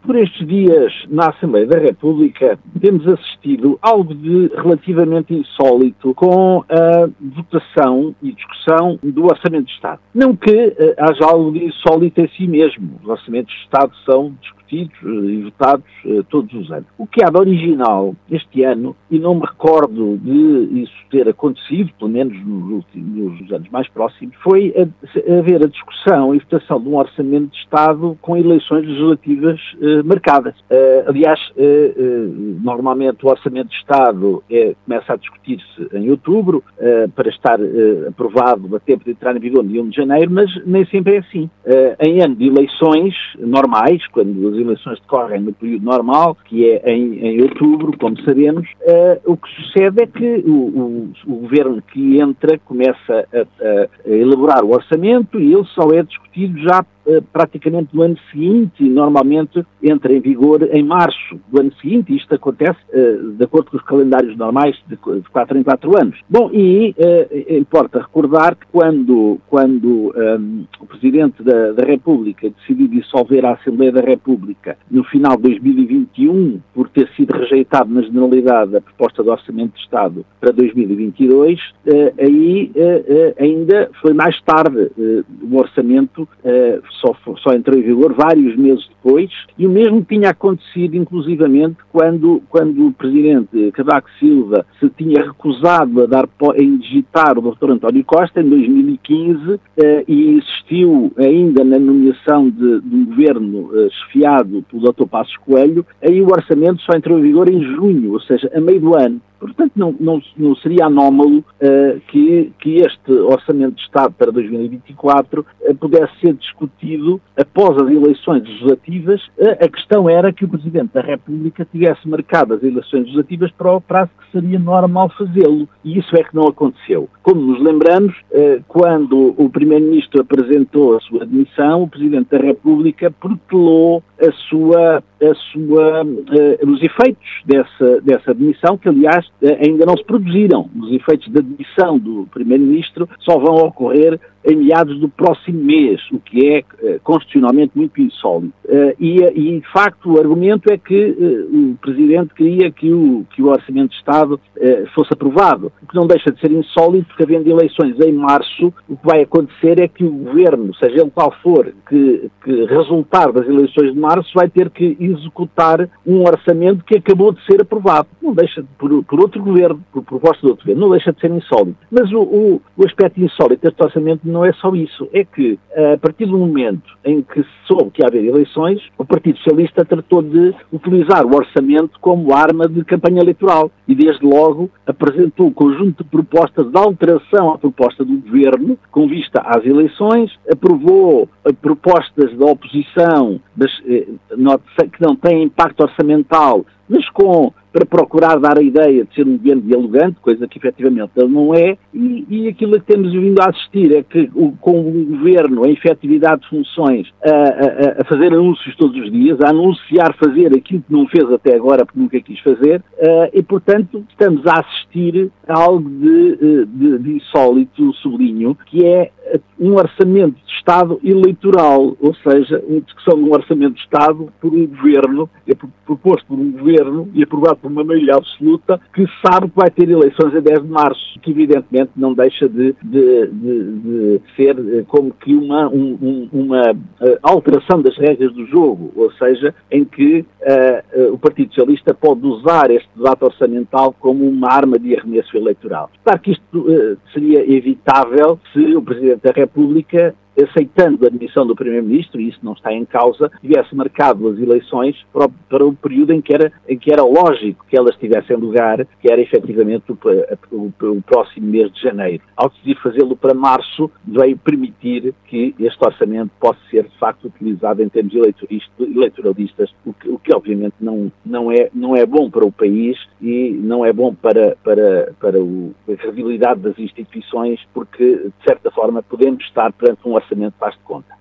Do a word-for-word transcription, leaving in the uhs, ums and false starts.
Por estes dias, na Assembleia da República, temos assistido a algo de relativamente insólito com a votação e discussão do Orçamento de Estado. Não que uh, haja algo de insólito em si mesmo. Os Orçamentos de Estado são discutidos e votados uh, todos os anos. O que há de original este ano, e não me recordo de isso ter acontecido, pelo menos nos, últimos, nos anos mais próximos, foi a, haver a discussão e votação de um Orçamento de Estado com eleições legislativas uh, marcadas. Uh, aliás, uh, uh, normalmente o Orçamento de Estado é, começa a discutir-se em outubro, uh, para estar uh, aprovado a tempo de entrar em vigor no dia um de janeiro, mas nem sempre é assim. Uh, em ano de eleições normais, quando as eleições decorrem no período normal, que é em, em outubro, como sabemos, uh, o que sucede é que o, o, o governo que entra começa a, a elaborar o orçamento e ele só é discutido já praticamente no ano seguinte, e normalmente entra em vigor em março do ano seguinte, e isto acontece uh, de acordo com os calendários normais de, de quatro em quatro anos. Bom, e uh, importa recordar que quando, quando um, o Presidente da, da República decidiu dissolver a Assembleia da República no final de dois mil e vinte e um, por ter sido rejeitado na generalidade a proposta do Orçamento de Estado para dois mil e vinte e dois, uh, aí uh, uh, ainda foi mais tarde uh, o orçamento uh, Só, só entrou em vigor vários meses depois, e o mesmo tinha acontecido, inclusivamente, quando, quando o Presidente Cavaco Silva se tinha recusado a, dar, a indigitar o doutor António Costa em dois mil e quinze eh, e insistiu ainda na nomeação de, de um governo eh, chefiado pelo doutor Passos Coelho. Aí o orçamento só entrou em vigor em junho, ou seja, a meio do ano. Portanto, não, não, não seria anómalo uh, que, que este Orçamento de Estado para dois mil e vinte e quatro uh, pudesse ser discutido após as eleições legislativas. Uh, a questão era que o Presidente da República tivesse marcado as eleições legislativas para o prazo que seria normal fazê-lo. E isso é que não aconteceu. Como nos lembramos, uh, quando o Primeiro-Ministro apresentou a sua admissão, o Presidente da República protelou a sua, a sua, uh, os efeitos dessa, dessa admissão, que aliás ainda não se produziram. Os efeitos da admissão do Primeiro-Ministro só vão ocorrer em meados do próximo mês, o que é uh, constitucionalmente muito insólito. Uh, e, e, de facto, o argumento é que uh, o Presidente queria que o, que o Orçamento de Estado uh, fosse aprovado, o que não deixa de ser insólito, porque havendo eleições em março, o que vai acontecer é que o Governo, seja ele qual for, que, que resultar das eleições de março, vai ter que executar um orçamento que acabou de ser aprovado. Não deixa, de, por, por outro Governo, por proposta de outro Governo, não deixa de ser insólito. Mas o, o, o aspecto insólito deste orçamento não é só isso, é que a partir do momento em que se soube que ia haver eleições, o Partido Socialista tratou de utilizar o orçamento como arma de campanha eleitoral e desde logo apresentou um conjunto de propostas de alteração à proposta do Governo com vista às eleições, aprovou propostas da oposição das, eh, que não têm impacto orçamental, mas com para procurar dar a ideia de ser um governo dialogante, coisa que efetivamente ele não é, e, e aquilo a que temos vindo a assistir é que o, com o governo, a efetividade de funções, a, a, a fazer anúncios todos os dias, a anunciar fazer aquilo que não fez até agora porque nunca quis fazer, uh, e portanto estamos a assistir a algo de, de, de insólito, sublinho, que é um orçamento de Estado eleitoral, ou seja, uma discussão de um orçamento de Estado por um governo, é proposto por um governo e aprovado por uma maioria absoluta, que sabe que vai ter eleições a dez de março, que evidentemente não deixa de, de, de, de ser como que uma, um, uma alteração das regras do jogo, ou seja, em que uh, uh, o Partido Socialista pode usar este debate orçamental como uma arma de arremesso eleitoral. Claro que isto uh, seria evitável se o Presidente da República, aceitando a admissão do Primeiro-Ministro, e isso não está em causa, tivesse marcado as eleições para o, para o período em que, era, em que era lógico que elas tivessem lugar, que era efetivamente o, o, o próximo mês de janeiro. Ao decidir fazê-lo para março, veio permitir que este orçamento possa ser, de facto, utilizado em termos eleitoralistas, o que, o que obviamente não, não, é, não é bom para o país e não é bom para, para, para o, a credibilidade das instituições, porque, de certa forma, podemos estar perante um orçamento orçamento faz de conta.